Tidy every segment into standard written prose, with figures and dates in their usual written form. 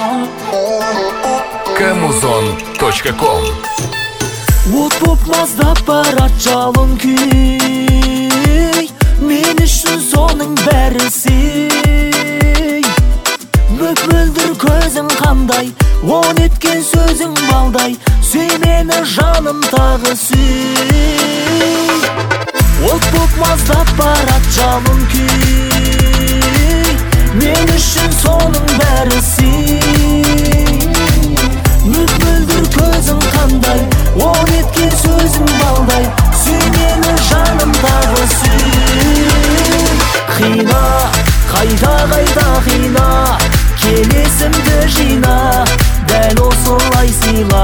Камузон.ком. От боп маздап барат жалын күй, мен үшін соның бәрі сый. Мөп-мөлдір көзің қандай, он еткен сөзің балдай, сүй мені жаным тағы сүй. От боп маздап барат жалын күй, мен үшін соның бәрі сый. Мөп-мөлдір көзің қандай, он еткен сөзің балдай, сүй мені жаным тағы сүй. Қина, қайда қина, келесімді жина, дәл осылай сыйла.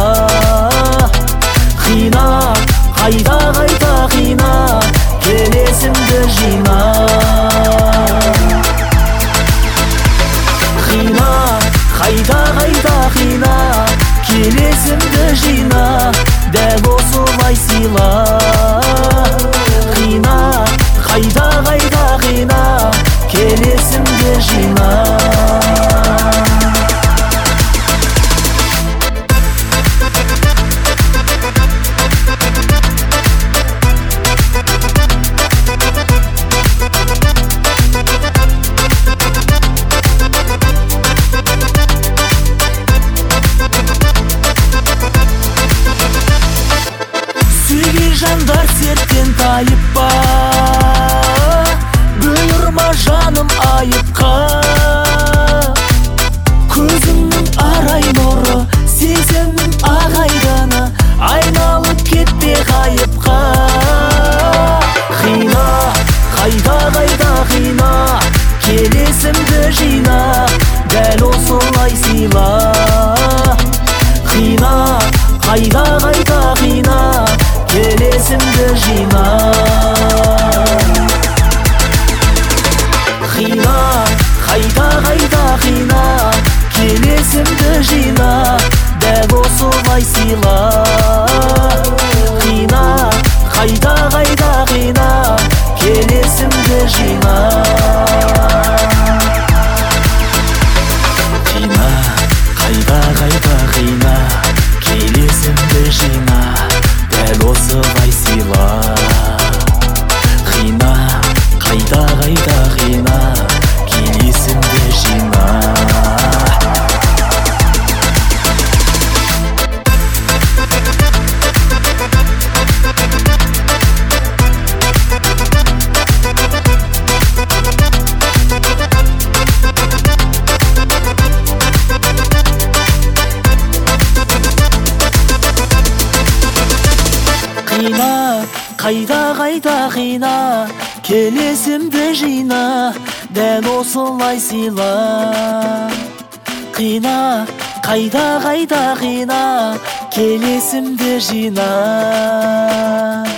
Қина, қайда қина, келесімді жина. Қина, қайда қина, келесімді жина, дәл осылай сыйла. Қина, қайда қина, келесімді жина. Жандар серттен тайып па, бұйырма жаным айыпқа. Көзіңнің арай нұры, сезімнің ағайданы, айналып кетпе ғайыпқа. Қина, қайда қина, келесімді жина, дәл осылай сыйла. Қина, қайда қина, келесімді жина. Қина, қайда қина, келесімді жина, дәл осылай сыйла. Қина, қайда қина, келесімді жина. Қина, қайда қина, келесімді жина, дәл осылай сыйла. Қина, қайда қина, келесімді жина. Қина, қайда қина, келесімді жина, дәл осылай сыйла. Қина, қайда қина, келесімді жина.